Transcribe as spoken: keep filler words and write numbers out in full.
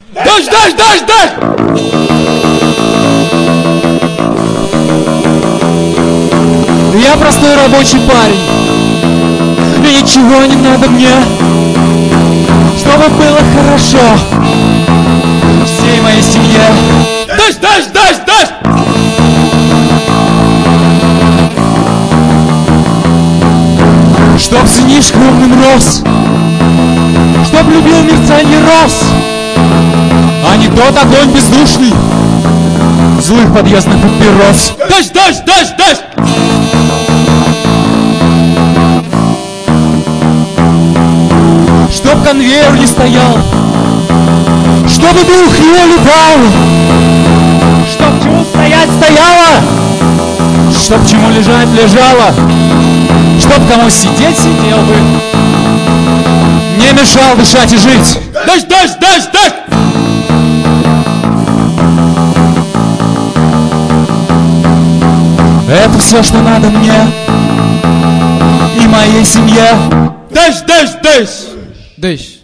Дождь, дождь, дождь, дождь! Я простой рабочий парень, и ничего не надо мне, чтобы было хорошо всей моей семье. Дождь, дождь, дождь, дождь! Чтоб сынишка умным рос, чтоб любил мерцанье роз, а не тот огонь бездушный злых подъездных папирос. Дождь, дождь, дождь, дождь! Чтоб конвейер не стоял, чтобы дух не летал, чтоб чему стоять стояло, чтоб чему лежать лежало, чтоб кому сидеть сидел бы, не мешал дышать и жить. Дождь, дождь, дождь, дождь! Это все, что надо мне и моей семье. Дождь, дождь, дождь! Дождь.